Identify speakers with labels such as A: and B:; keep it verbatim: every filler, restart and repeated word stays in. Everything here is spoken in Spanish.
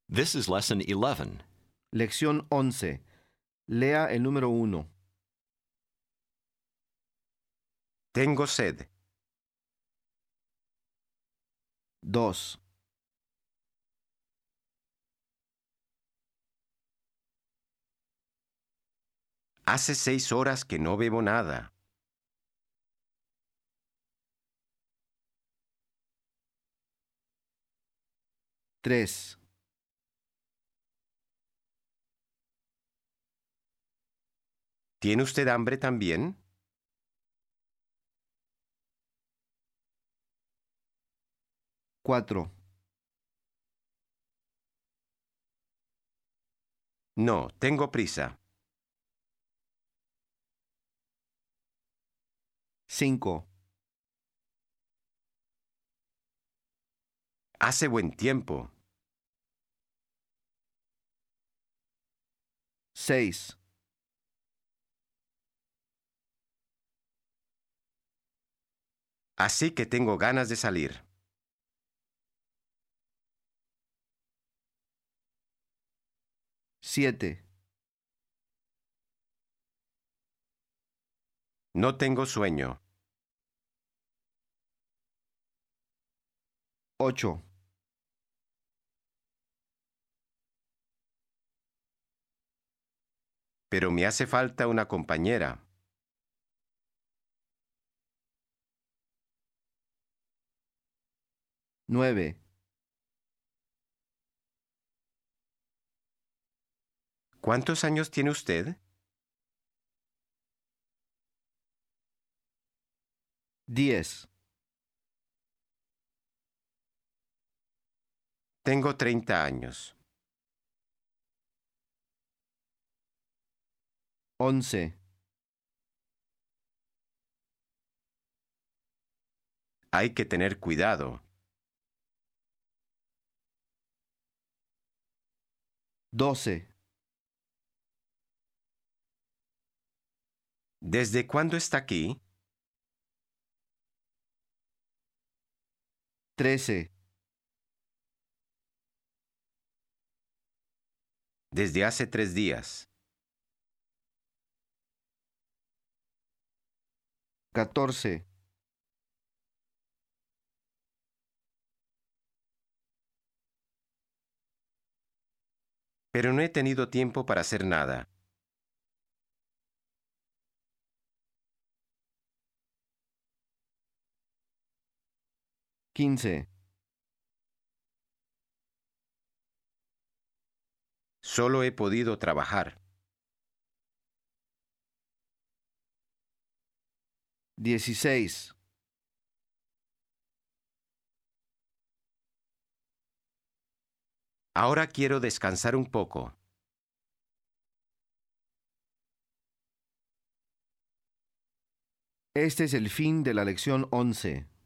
A: This is Lesson eleven.
B: Lección once. Lea el número uno.
C: Tengo sed.
B: dos.
C: Hace seis horas que no bebo nada.
B: tres.
C: ¿Tiene usted hambre también?
B: cuatro.
C: No, tengo prisa.
B: cinco.
C: Hace buen tiempo.
B: seis.
C: Así que tengo ganas de salir.
B: siete.
C: No tengo sueño.
B: ocho.
C: Pero me hace falta una compañera.
B: nueve.
C: ¿Cuántos años tiene usted?
B: diez.
C: Tengo treinta años.
B: once.
C: Hay que tener cuidado.
B: doce.
C: ¿Desde cuándo está aquí?
B: trece.
C: Desde hace tres días.
B: catorce.
C: Pero no he tenido tiempo para hacer nada.
B: quince.
C: Solo he podido trabajar.
B: dieciséis.
C: Ahora quiero descansar un poco.
B: Este es el fin de la lección once.